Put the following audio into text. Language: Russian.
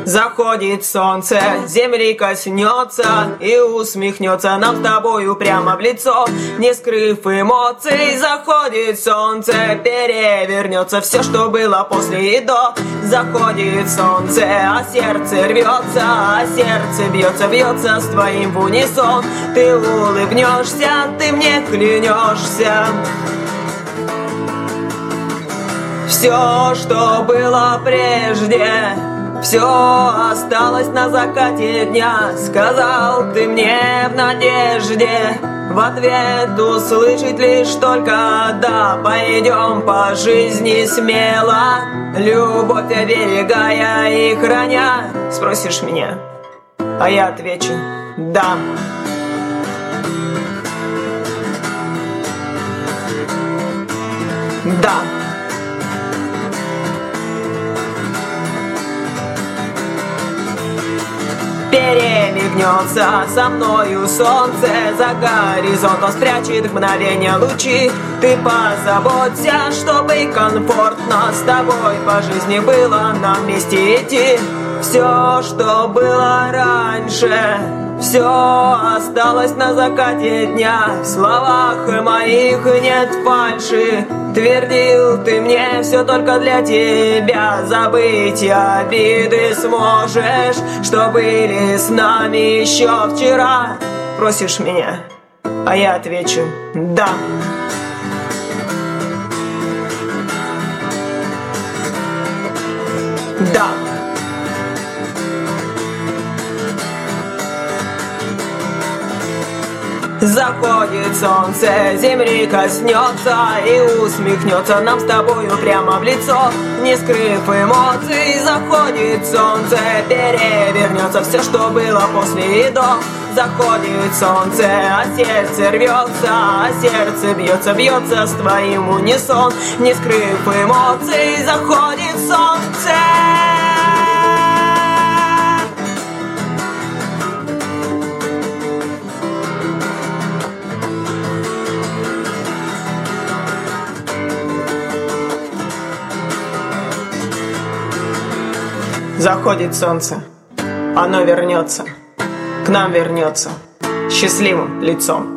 Заходит солнце, земли коснется и усмехнется нам с тобою прямо в лицо. Не скрыв эмоций, заходит солнце, перевернется все, что было после и до. Заходит солнце, а сердце рвется, а сердце бьется с твоим в унисон. Ты улыбнешься, ты мне клянешься. Все, что было прежде, все осталось на закате дня. Сказал ты мне в надежде, в ответ услышать лишь только да. Пойдем по жизни смело, любовь оберегая и храня. Спросишь меня, а я отвечу да. Да. Перемигнется со мною солнце, за горизонтом спрячет в мгновение лучи. Ты позаботься, чтобы комфортно с тобой по жизни было нам вместе идти. Все, что было раньше, все осталось на закате дня. В словах моих нет фальши, твердил ты мне все только для тебя. Забыть обиды сможешь, что были с нами еще вчера. Просишь меня, а я отвечу да. Да. Заходит солнце, земли коснется и усмехнется нам с тобою прямо в лицо. Не скрыв эмоций, заходит солнце, перевернется все, что было после и до. Заходит солнце, а сердце рвется, а сердце бьется с твоим в унисон. Не скрыв эмоций, заходит солнце. Заходит солнце, оно вернется, к нам вернется счастливым лицом.